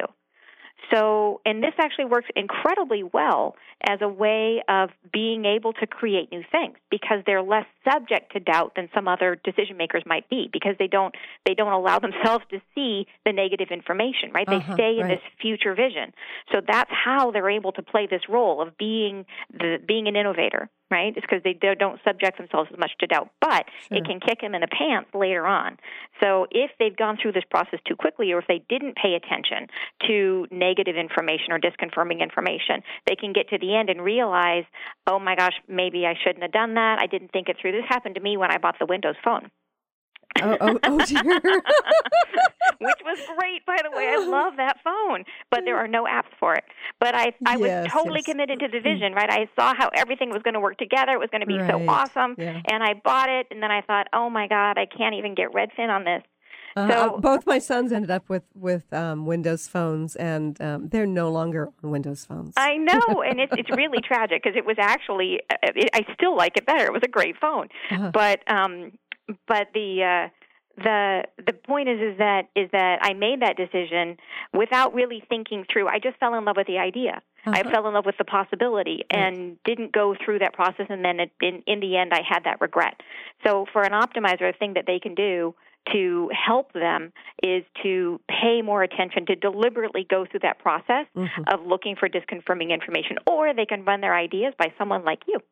So, and this actually works incredibly well as a way of being able to create new things because they're less subject to doubt than some other decision makers might be because they don't they don't allow themselves to see the negative information, right? They Uh-huh, stay in right. this future vision. So that's how they're able to play this role of being the being an innovator, right? It's because they don't subject themselves as much to doubt, but Sure. it can kick them in the pants later on. So if they've gone through this process too quickly or if they didn't pay attention to negative information or disconfirming information, they can get to the end and realize, oh my gosh, maybe I shouldn't have done that. I didn't think it through. This happened to me when I bought the Windows Phone. Oh, oh, oh dear. Which was great, by the way. I love that phone, but there are no apps for it. But I, I was Yes, totally yes. committed to the vision, right? I saw how everything was going to work together. It was going to be so Right, awesome, yeah. and I bought it. And then I thought, oh my God, I can't even get Redfin on this. Uh, So- uh, both my sons ended up with with um, Windows phones, and um, they're no longer on Windows phones. I know, and it's it's really tragic because it was actually uh, it, I still like it better. It was a great phone, Uh-huh. but um, but the uh, the the point is is that is that I made that decision without really thinking through. I just fell in love with the idea. I Uh-huh. fell in love with the possibility and didn't go through that process. And then it, in in the end, I had that regret. So for an optimizer, a thing that they can do to help them is to pay more attention, to deliberately go through that process Mhm. of looking for disconfirming information, or they can run their ideas by someone like you.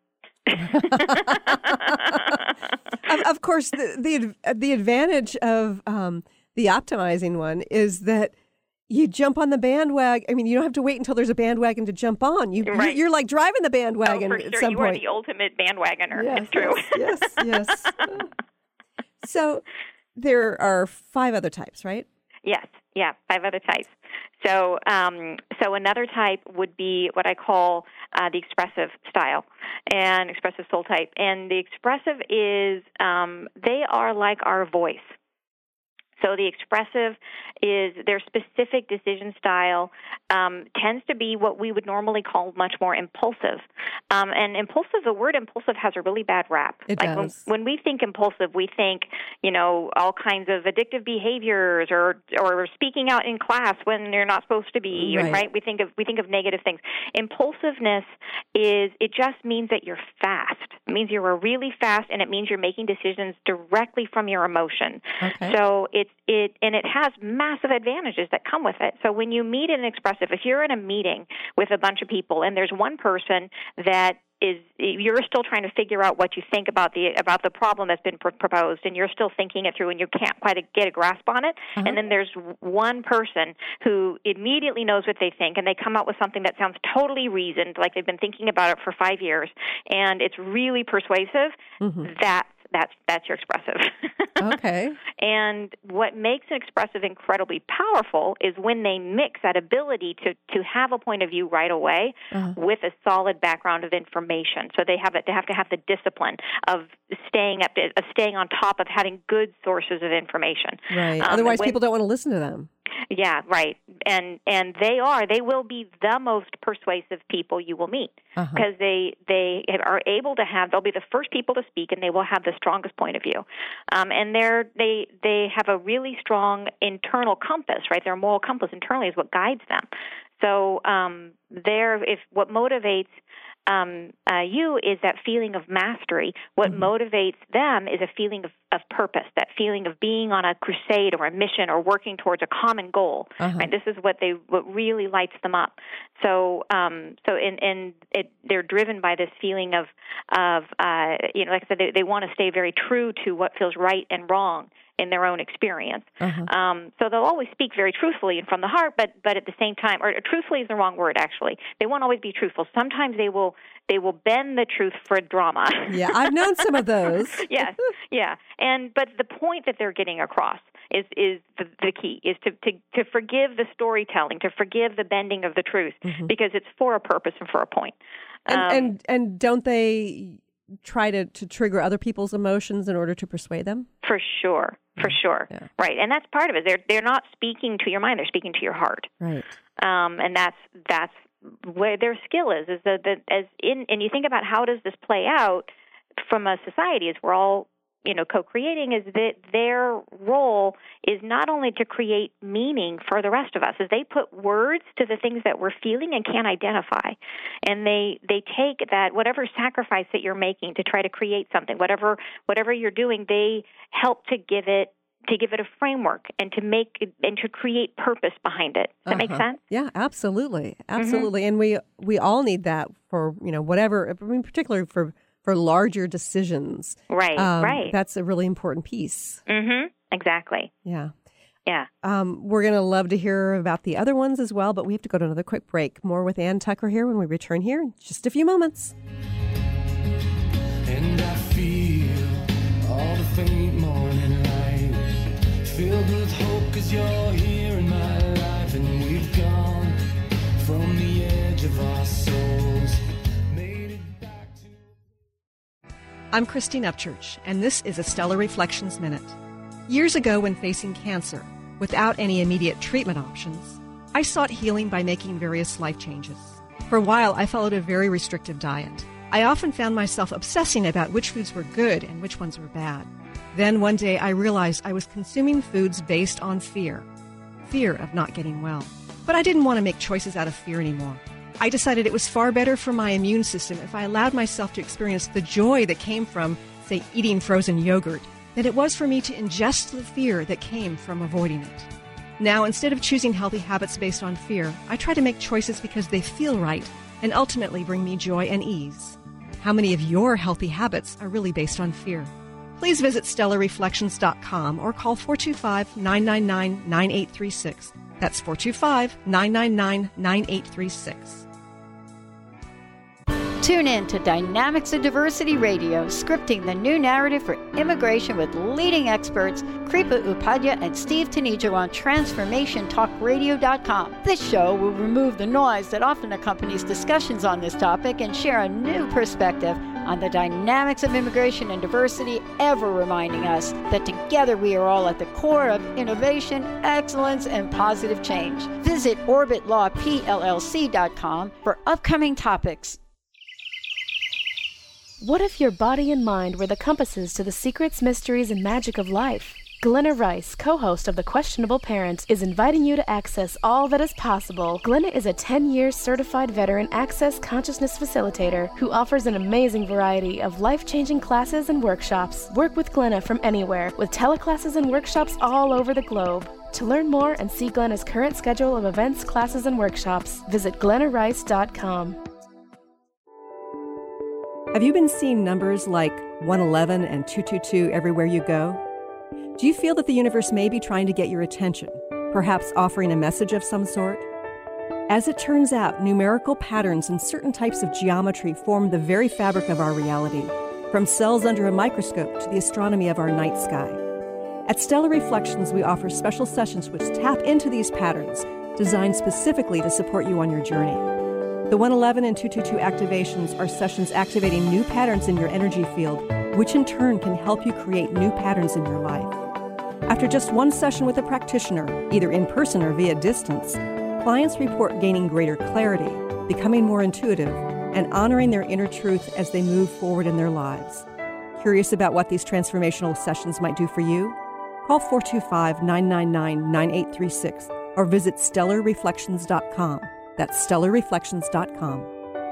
of, of course, the the, the advantage of um, the optimizing one is that you jump on the bandwagon. I mean, you don't have to wait until there's a bandwagon to jump on. You, Right. you're, you're like driving the bandwagon Oh, for at sure. some You point. are the ultimate bandwagoner. Yes, It's true. Yes, yes, yes. So there are five other types, right? Yes, yeah, five other types. So, um, so another type would be what I call uh, the expressive style and expressive soul type. And the expressive is um, they are like our voice. So the expressive is their specific decision style um, tends to be what we would normally call much more impulsive. Um, and impulsive, the word impulsive has a really bad rap. It like does. When, when we think impulsive, we think, you know, all kinds of addictive behaviors or or speaking out in class when you're not supposed to be, Right. right? We think of we think of negative things. Impulsiveness is it just means that you're fast. It means you're really fast, and it means you're making decisions directly from your emotion. Okay. So it's it and it has massive advantages that come with it. So when you meet an expressive, if you're in a meeting with a bunch of people and there's one person that is you're still trying to figure out what you think about the about the problem that's been pr- proposed, and you're still thinking it through, and you can't quite get a grasp on it. Uh-huh. And then there's one person who immediately knows what they think, and they come up with something that sounds totally reasoned, like they've been thinking about it for five years, and it's really persuasive. Mm-hmm. That's that's that's your expressive. Okay. And what makes an expressive incredibly powerful is when they mix that ability to, to have a point of view right away Uh-huh. with a solid background of information. So they have it, they have to have the discipline of staying up to, of staying on top of having good sources of information. Right. Um, Otherwise, when- people don't want to listen to them. Yeah, right. And and they are they will be the most persuasive people you will meet Uh-huh. because they they are able to have they'll be the first people to speak, and they will have the strongest point of view. Um, and they're they they have a really strong internal compass, right? Their moral compass internally is what guides them. So um, they're if what motivates Um, uh, you is that feeling of mastery. What Mm-hmm. motivates them is a feeling of, of purpose, that feeling of being on a crusade or a mission or working towards a common goal. Uh-huh. Right? This is what they what really lights them up. So, um, so in, in it, they're driven by this feeling of of uh, you know, like I said, they, they want to stay very true to what feels right and wrong in their own experience. Uh-huh. Um, so they'll always speak very truthfully and from the heart, but but at the same time, or truthfully is the wrong word, actually. They won't always be truthful. Sometimes they will they will bend the truth for drama. Yeah, I've known some of those. Yes, yeah. And but the point that they're getting across is is the, the key, is to, to, to forgive the storytelling, to forgive the bending of the truth, Mhm. because it's for a purpose and for a point. And, Um, and and don't they try to, to trigger other people's emotions in order to persuade them? For sure, for sure, Yeah. right. And that's part of it. They're they're not speaking to your mind; they're speaking to your heart. Right. Um, and that's that's where their skill is. Is that, that as in and you think about how does this play out from a society? As we're all you know co-creating, is that their role is not only to create meaning for the rest of us, is they put words to the things that we're feeling and can't identify, and they they take that whatever sacrifice that you're making to try to create something, whatever whatever you're doing, they help to give it. to give it a framework and to make and to create purpose behind it. Does that make Uh-huh. sense? Yeah, absolutely, absolutely. And we we all need that for you know whatever. I mean, particularly for for larger decisions. Right, Um, right. That's a really important piece. Mm-hmm. Exactly. Yeah. Yeah. Um, we're going to love to hear about the other ones as well, but we have to go to another quick break. More with Ann Tucker here when we return here in just a few moments. And I feel all the faint morning light, filled with hope because you're here in my life, and we've gone from the edge of our souls, made it back to... I'm Christine Upchurch, and this is a Stellar Reflections Minute. Years ago, when facing cancer, without any immediate treatment options, I sought healing by making various life changes. For a while, I followed a very restrictive diet. I often found myself obsessing about which foods were good and which ones were bad. Then one day, I realized I was consuming foods based on fear. Fear of not getting well. But I didn't want to make choices out of fear anymore. I decided it was far better for my immune system if I allowed myself to experience the joy that came from, say, eating frozen yogurt, than it was for me to ingest the fear that came from avoiding it. Now, instead of choosing healthy habits based on fear, I try to make choices because they feel right and ultimately bring me joy and ease. How many of your healthy habits are really based on fear? Please visit stellar reflections dot com or call four two five, nine nine nine, nine eight three six. That's four two five, nine nine nine, nine eight three six. Tune in to Dynamics of Diversity Radio, scripting the new narrative for immigration with leading experts Kripa Upadhyaya and Steve Tanijo on transformation talk radio dot com. This show will remove the noise that often accompanies discussions on this topic and share a new perspective on the dynamics of immigration and diversity, ever reminding us that together we are all at the core of innovation, excellence, and positive change. Visit orbit law p l l c dot com for upcoming topics. What if your body and mind were the compasses to the secrets, mysteries, and magic of life? Glenna Rice, co-host of The Questionable Parent, is inviting you to access all that is possible. Glenna is a ten-year certified veteran Access Consciousness facilitator who offers an amazing variety of life-changing classes and workshops. Work with Glenna from anywhere, with teleclasses and workshops all over the globe. To learn more and see Glenna's current schedule of events, classes, and workshops, visit glenna rice dot com. Have you been seeing numbers like one eleven and two two two everywhere you go? Do you feel that the universe may be trying to get your attention, perhaps offering a message of some sort? As it turns out, numerical patterns and certain types of geometry form the very fabric of our reality, from cells under a microscope to the astronomy of our night sky. At Stellar Reflections, we offer special sessions which tap into these patterns, designed specifically to support you on your journey. The one eleven and two two two activations are sessions activating new patterns in your energy field, which in turn can help you create new patterns in your life. After just one session with a practitioner, either in person or via distance, clients report gaining greater clarity, becoming more intuitive, and honoring their inner truth as they move forward in their lives. Curious about what these transformational sessions might do for you? Call four two five, nine nine nine, nine eight three six or visit stellar reflections dot com. That's stellar reflections dot com.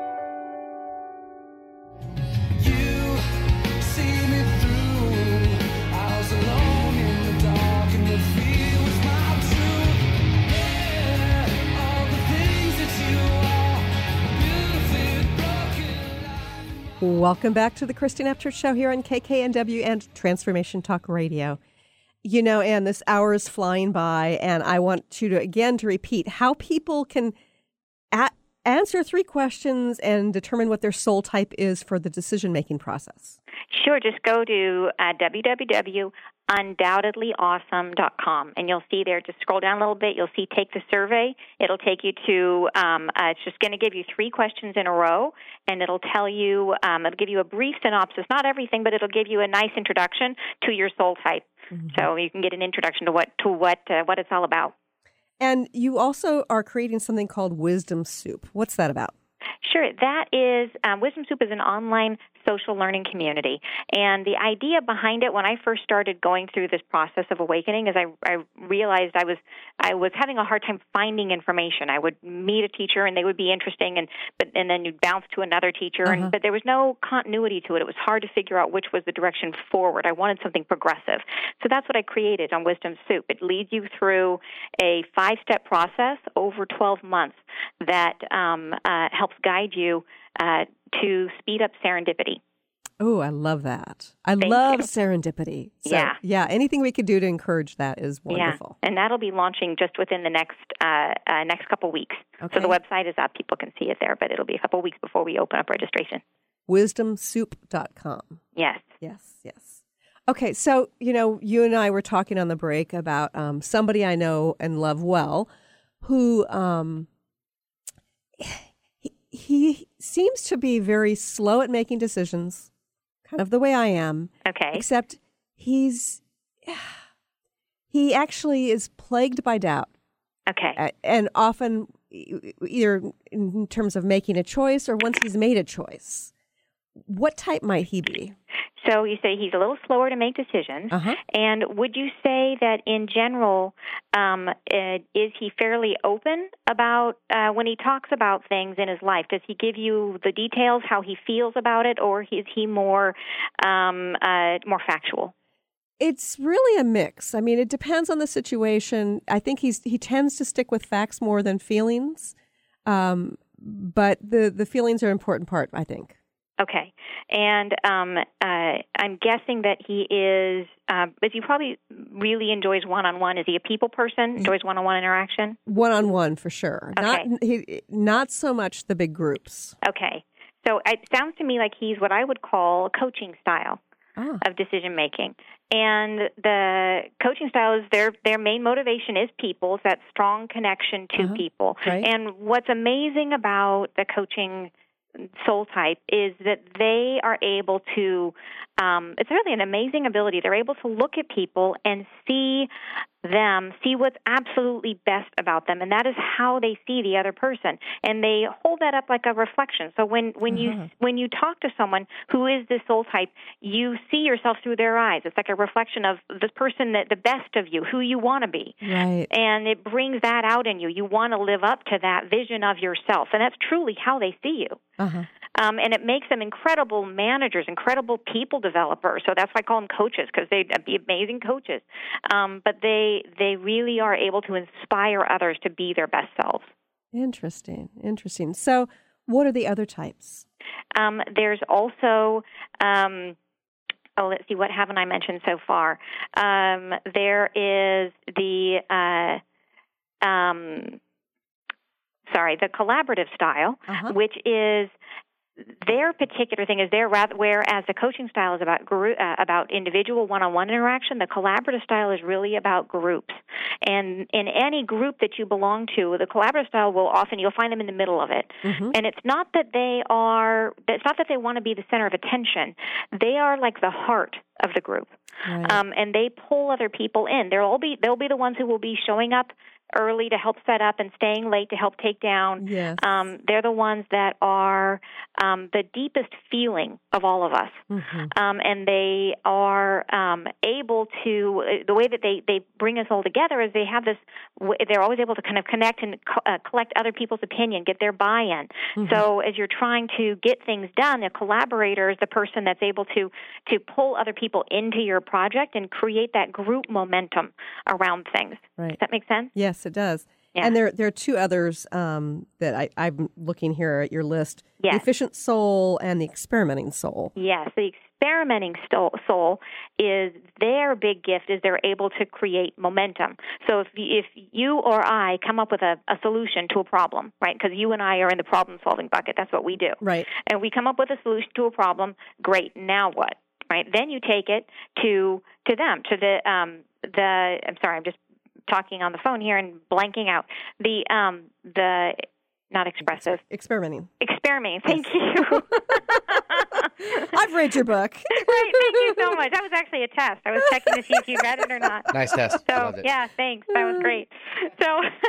Welcome back to the Christine Upchurch Show here on K K N W and Transformation Talk Radio. You know, Ann, this hour is flying by, and I want you to, again, to repeat how people can a- answer three questions and determine what their soul type is for the decision-making process. Sure. Just go to uh, w w w dot undoubtedly awesome dot com, and you'll see there, just scroll down a little bit, you'll see Take the Survey. It'll take you to, um, uh, it's just going to give you three questions in a row, and it'll tell you, um, it'll give you a brief synopsis, not everything, but it'll give you a nice introduction to your soul type. Mm-hmm. So you can get an introduction to what, to what, uh, what it's all about. And you also are creating something called Wisdom Soup. What's that about? Sure. That is, um, Wisdom Soup is an online social learning community. And the idea behind it, when I first started going through this process of awakening, is I, I realized I was I was having a hard time finding information. I would meet a teacher and they would be interesting, and but and then you'd bounce to another teacher, uh-huh. and but there was no continuity to it. It was hard to figure out which was the direction forward. I wanted something progressive. So that's what I created on Wisdom Soup. It leads you through a five-step process over twelve months that um, uh, helps guide you uh, to speed up serendipity. Oh, I love that. I Thank love you. serendipity. So, yeah. Yeah, anything we could do to encourage that is wonderful. Yeah, and that'll be launching just within the next uh, uh, next couple weeks. Okay. So the website is up. People can see it there, but it'll be a couple weeks before we open up registration. wisdom soup dot com. Yes. Yes, yes. Okay, so, you know, you and I were talking on the break about um, somebody I know and love well who um, he, he seems to be very slow at making decisions, kind of the way I am. Okay. Except he's, he actually is plagued by doubt. Okay. And often either in terms of making a choice or once he's made a choice. What type might he be? So you say he's a little slower to make decisions. Uh-huh. And would you say that in general, um, uh, is he fairly open about uh, when he talks about things in his life? Does he give you the details, how he feels about it, or is he more um, uh, more factual? It's really a mix. I mean, it depends on the situation. I think he's he tends to stick with facts more than feelings, um, but the, the feelings are an important part, I think. Okay. And um, uh, I'm guessing that he is, uh, but he probably really enjoys one-on-one. Is he a people person, enjoys one-on-one interaction? One-on-one, for sure. Okay. Not, he, not so much the big groups. Okay. So it sounds to me like he's what I would call a coaching style ah. of decision-making. And the coaching style is their, their main motivation is people, it's that strong connection to uh-huh. people. Right. And what's amazing about the coaching soul type is that they are able to, um, it's really an amazing ability. They're able to look at people and see them, see what's absolutely best about them, and that is how they see the other person. And they hold that up like a reflection. So when, when uh-huh. you when you talk to someone who is this soul type, you see yourself through their eyes. It's like a reflection of this person, that the best of you, who you want to be. Right. And it brings that out in you. You want to live up to that vision of yourself, and that's truly how they see you. Uh-huh. Um, and it makes them incredible managers, incredible people developers. So that's why I call them coaches, because they'd be amazing coaches. Um, but they they really are able to inspire others to be their best selves. Interesting, interesting. So what are the other types? Um, there's also, um, oh, let's see, what haven't I mentioned so far? Um, there is the, uh, um, sorry, the collaborative style, uh-huh. which is their particular thing is their rather, whereas the coaching style is about group, uh, about individual one-on-one interaction, the collaborative style is really about groups. And in any group that you belong to, the collaborative style will often, you'll find them in the middle of it. Mm-hmm. And it's not that they are, it's not that they want to be the center of attention. They are like the heart of the group. Right. Um, and they pull other people in. They'll all be, they'll be the ones who will be showing up early to help set up and staying late to help take down. Yes. Um, they're the ones that are um, the deepest feeling of all of us. Mm-hmm. Um, and they are um, able to, the way that they, they bring us all together is they have this, they're always able to kind of connect and co- uh, collect other people's opinion, get their buy-in. Mm-hmm. So as you're trying to get things done, the collaborator is the person that's able to, to pull other people into your project and create that group momentum around things. Right. Does that make sense? Yes. It does. Yeah. And there, there are two others um, that I, I'm looking here at your list. Yes. The efficient soul and the experimenting soul. Yes. The experimenting soul is their big gift is they're able to create momentum. So if you, if you or I come up with a, a solution to a problem, right, because you and I are in the problem-solving bucket, that's what we do. Right. And we come up with a solution to a problem, great, now what? Right? Then you take it to to them, to the, um, the I'm sorry, I'm just talking on the phone here and blanking out the um the not expressive experimenting experimenting thank yes. you I've read your book. Right, thank you so much. That was actually a test. I was checking to see if you read it or not. Nice test. So I loved it. Yeah, thanks, that was great. So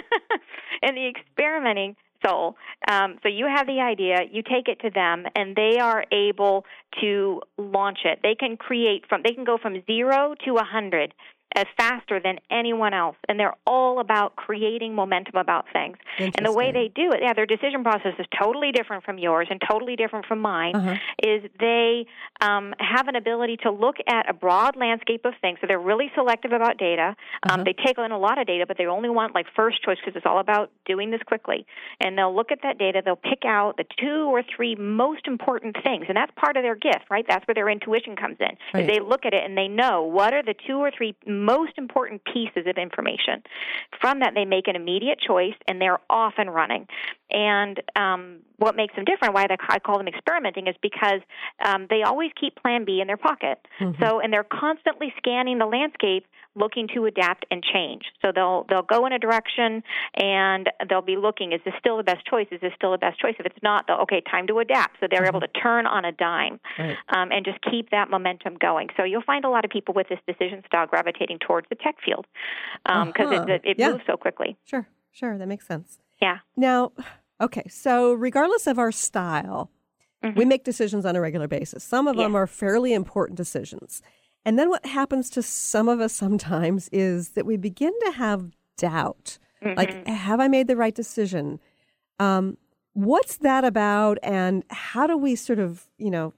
in the experimenting soul, um, so you have the idea, you take it to them, and they are able to launch it. They can create from they can go from zero to a hundred as faster than anyone else, and they're all about creating momentum about things. And the way they do it, yeah, their decision process is totally different from yours and totally different from mine, uh-huh. is they um, have an ability to look at a broad landscape of things. So they're really selective about data. Um, uh-huh. They take in a lot of data, but they only want like first choice because it's all about doing this quickly. And they'll look at that data, they'll pick out the two or three most important things, and that's part of their gift, right? That's where their intuition comes in. Right. They look at it and they know what are the two or three most important pieces of information. From that, they make an immediate choice, and they're off and running. And um, what makes them different, why I call them experimenting, is because um, they always keep Plan B in their pocket. Mm-hmm. So, and they're constantly scanning the landscape, looking to adapt and change. So they'll they'll go in a direction, and they'll be looking, is this still the best choice? Is this still the best choice? If it's not, they'll, okay, time to adapt. So they're mm-hmm. able to turn on a dime right. um, and just keep that momentum going. So you'll find a lot of people with this decision style gravitating towards the tech field because um, uh-huh. it, it yeah. moves so quickly. Sure, sure, that makes sense. Yeah. Now, okay, so regardless of our style, mm-hmm. we make decisions on a regular basis. Some of yeah. them are fairly important decisions. And then what happens to some of us sometimes is that we begin to have doubt. Mm-hmm. Like, have I made the right decision? Um, what's that about, and how do we sort of, you know,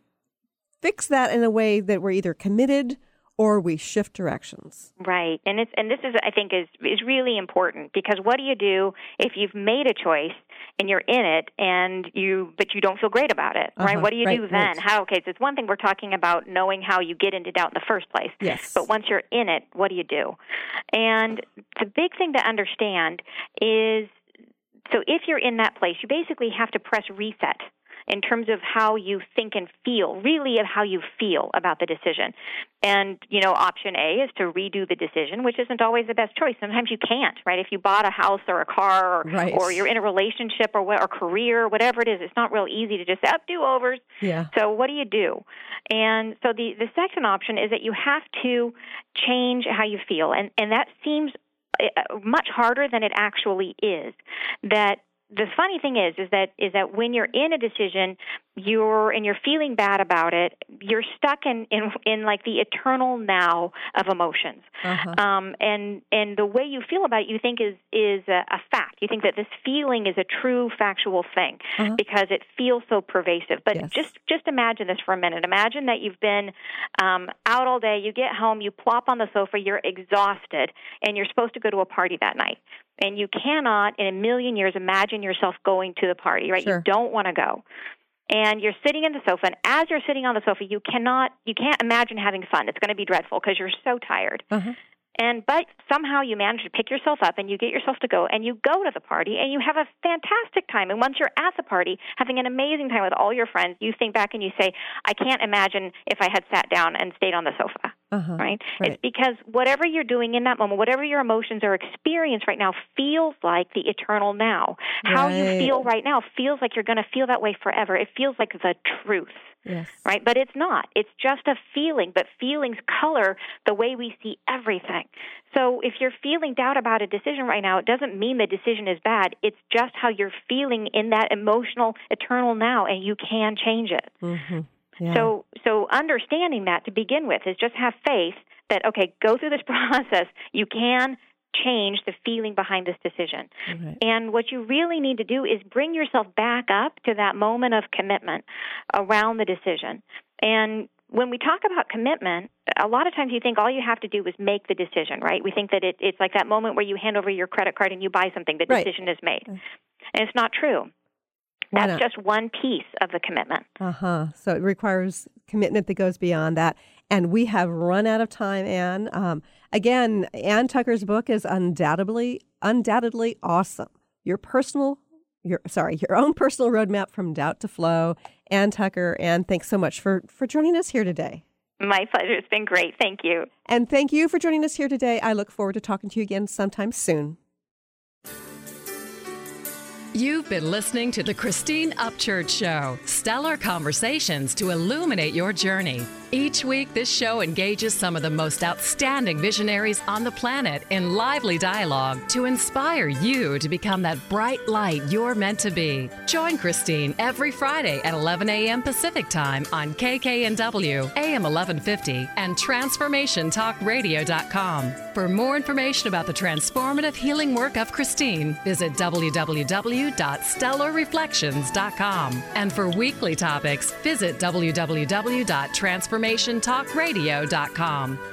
fix that in a way that we're either committed or we shift directions? Right. And it's and this is, I think, is is really important, because what do you do if you've made a choice and you're in it and you but you don't feel great about it, right? Uh-huh. What do you right, do then? right. How okay, so it's one thing we're talking about knowing how you get into doubt in the first place. Yes. But once you're in it, what do you do? And the big thing to understand is, so if you're in that place, you basically have to press reset. in terms of how you think and feel, really of how you feel about the decision. And, you know, option A is to redo the decision, which isn't always the best choice. Sometimes you can't, right? If you bought a house or a car or, right. or you're in a relationship or, or career, whatever it is, it's not real easy to just say, oh, do-overs. Yeah. So what do you do? And so the, the second option is that you have to change how you feel. And, and that seems much harder than it actually is. That the funny thing is, is that is that when you're in a decision, you're and you're feeling bad about it, you're stuck in in, in like the eternal now of emotions. Uh-huh. Um, and and the way you feel about it, you think is is a, a fact. You think that this feeling is a true factual thing Uh-huh. because it feels so pervasive. But Yes. just just imagine this for a minute. Imagine that you've been um, out all day. You get home, you plop on the sofa, you're exhausted, and you're supposed to go to a party that night. And you cannot, in a million years, imagine yourself going to the party, right? Sure. You don't want to go. And you're sitting in the sofa, and as you're sitting on the sofa, you cannot, you can't imagine having fun. It's going to be dreadful because you're so tired. Uh-huh. And but somehow you manage to pick yourself up and you get yourself to go and you go to the party and you have a fantastic time. And once you're at the party, having an amazing time with all your friends, you think back and you say, I can't imagine if I had sat down and stayed on the sofa. Uh-huh. Right? Right. It's because whatever you're doing in that moment, whatever your emotions or experience right now feels like the eternal now. How you Right. feel right now feels like you're going to feel that way forever. It feels like the truth. Yes. Right? But it's not. It's just a feeling, but feelings color the way we see everything. So if you're feeling doubt about a decision right now, it doesn't mean the decision is bad. It's just how you're feeling in that emotional eternal now, and you can change it. Mm-hmm. Yeah. So so understanding that to begin with is just have faith that, okay, go through this process. You can change the feeling behind this decision. Right. And what you really need to do is bring yourself back up to that moment of commitment around the decision. And when we talk about commitment, a lot of times you think all you have to do is make the decision, right? We think that it, it's like that moment where you hand over your credit card and you buy something, the Right. decision is made. And it's not true. Why That's not? just one piece of the commitment. Uh-huh. So it requires commitment that goes beyond that. And we have run out of time, Ann. Um, again, Ann Tucker's book is undoubtedly, undoubtedly awesome. Your personal, your sorry, your own personal roadmap from doubt to flow. Ann Tucker, Ann, thanks so much for, for joining us here today. My pleasure. It's been great. Thank you. And thank you for joining us here today. I look forward to talking to you again sometime soon. You've been listening to The Christine Upchurch Show, stellar conversations to illuminate your journey. Each week, this show engages some of the most outstanding visionaries on the planet in lively dialogue to inspire you to become that bright light you're meant to be. Join Christine every Friday at eleven a.m. Pacific Time on K K N W, A M eleven fifty, and transformation talk radio dot com. For more information about the transformative healing work of Christine, visit w w w dot stellar reflections dot com. And for weekly topics, visit w w w dot transformation talk radio dot com.